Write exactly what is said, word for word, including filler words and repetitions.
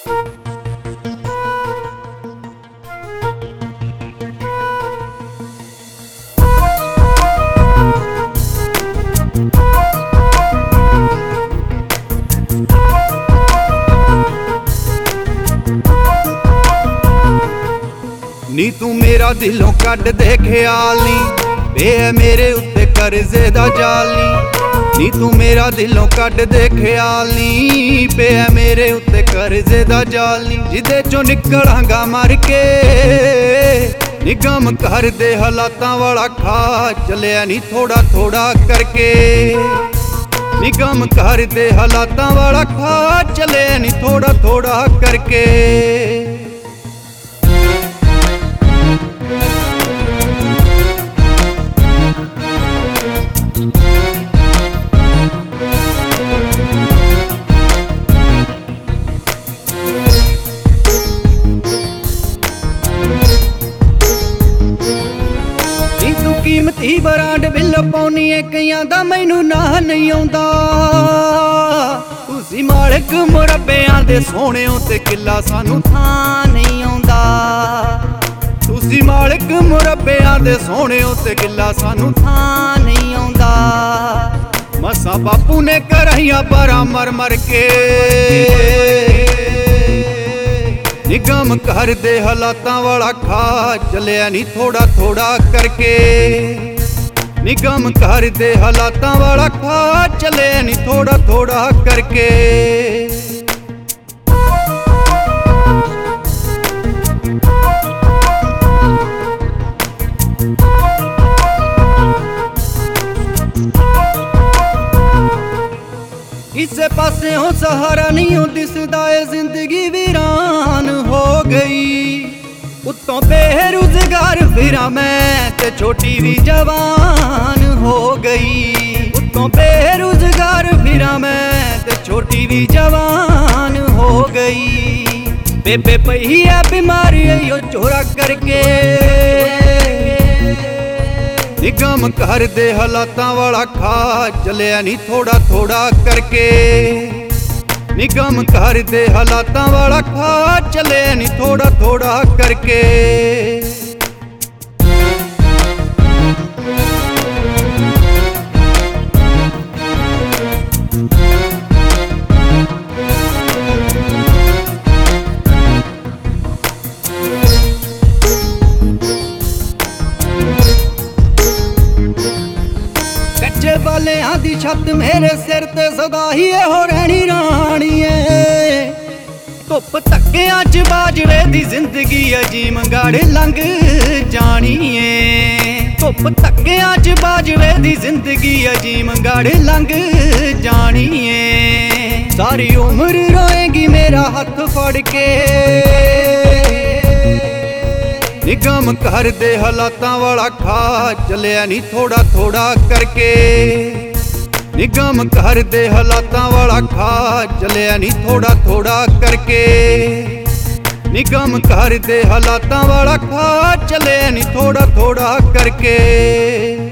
नी तू मेरा दिलों कट दे ख्याल नी बे मेरे उत्ते करजे दा जाल नी नी तू मेरा दिलों कट दे ख्याल नी पे मेरे उत्ते करजे दा जाल नी जिदे चो निकलांगा मर के निगम कर दे हालातां वाला खा चलिया नी थोड़ा थोड़ा करके निगम कर दे हालातां वाला खा चलिया नी थोड़ा थोड़ा करके कीमती ब्रांड बिल पाउनी है कईयां दा मैनू ना नहीं आउंदा तुसी मालिक मुरब्बियां दे सोहणिओ ते किला सानू थां नहीं आउंदा तुसी मालिक मुरब्बियां दे सोहणिओ ते किला सानू थां नहीं आउंदा मसा बापू ने कराइयां बारां मर मर के निगम कर दे हालातां वाला खा चलिया नी थोड़ा थोड़ा करके निगम कर दे हालातां वाला खा चलिया नी थोड़ा थोड़ा करके किसे पासे हो सहारा नहीं हो दिसदा ए जिंदगी वीरान हो गई उत्तों बेरोजगार फिरा मैं ते छोटी भी जवान हो गई उत्तों बेरोजगार फिरा मैं ते छोटी भी जवान हो गई बेबे पई है बीमारी यो चोरा करके निगम कर दे हालातां वाला खा चलिया नी थोड़ा थोड़ा करके निगम कर दे हालातां वाला खा चलिया नी थोड़ा थोड़ा करके वाले आधी छत मेरे सिर ते सदा ही हो रहनी रानी है धुप धक्कियां च बाजवे दी जिंदगी अजीम गाड़े लंघ जानी है धुप धक्कियां च बाजवे दी जिंदगी अजीम गाड़े लंघ जानी है सारी उम्र रोएगी मेरा हाथ फड़ के निगम कर दे हालातां वाला खा चलिया नी थोड़ा थोड़ा करके निगम कर दे हालातां वाला खा चलिया नी थोड़ा थोड़ा करके निगम कर दे हालातां वाला खा चलिया नी थोड़ा थोड़ा करके।